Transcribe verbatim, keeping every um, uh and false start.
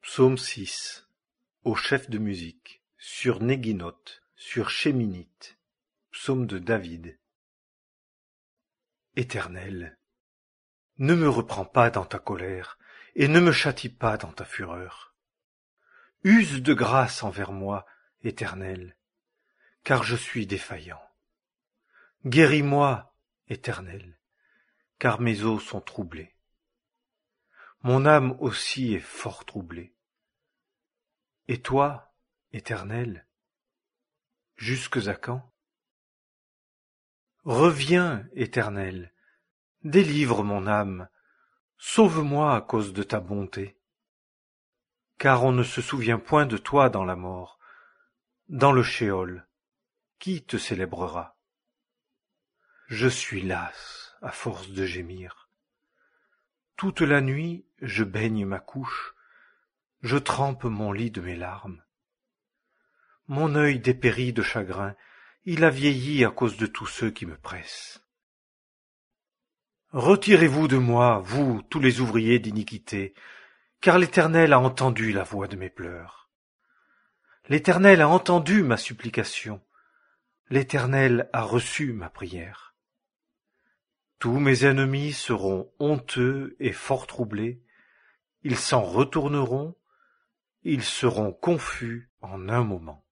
Psaume six. Au chef de musique, sur Néguinoth, sur Chéminite, psaume de David. Éternel, ne me reprends pas dans ta colère, et ne me châtie pas dans ta fureur. Use de grâce envers moi, Éternel, car je suis défaillant. Guéris-moi, Éternel, car mes os sont troublés. Mon âme aussi est fort troublée. Et toi, Éternel, jusques à quand? Reviens, Éternel, délivre mon âme, sauve-moi à cause de ta bonté. Car on ne se souvient point de toi dans la mort, dans le shéol, qui te célébrera? Je suis lasse à force de gémir. Toute la nuit je baigne ma couche, je trempe mon lit de mes larmes. Mon œil dépérit de chagrin, il a vieilli à cause de tous ceux qui me pressent. Retirez-vous de moi, vous, tous les ouvriers d'iniquité, car l'Éternel a entendu la voix de mes pleurs. L'Éternel a entendu ma supplication, l'Éternel a reçu ma prière. Tous mes ennemis seront honteux et fort troublés, ils s'en retourneront, ils seront confus en un moment.